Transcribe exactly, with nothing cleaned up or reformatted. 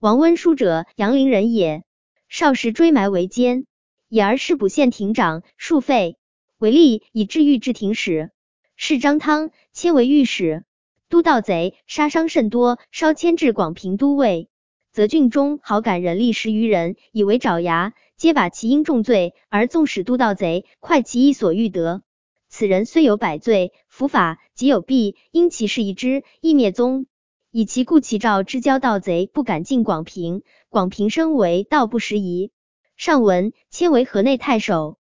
王温书者，阳陵人也。少时追埋为奸，以儿侍补县亭长，数废，为吏，以至御制亭使。是张汤迁为御史。都盗贼，杀伤甚多，稍迁至广平都尉。则郡中好感人力十余人，以为爪牙，皆把其因重罪，而纵使都盗贼，快其意所欲得。此人虽有百罪，伏法即有弊，因其事一之，亦灭宗。以其故其诏之交盗贼不敢进广平，广平声为盗不拾遗。上文迁为河内太守。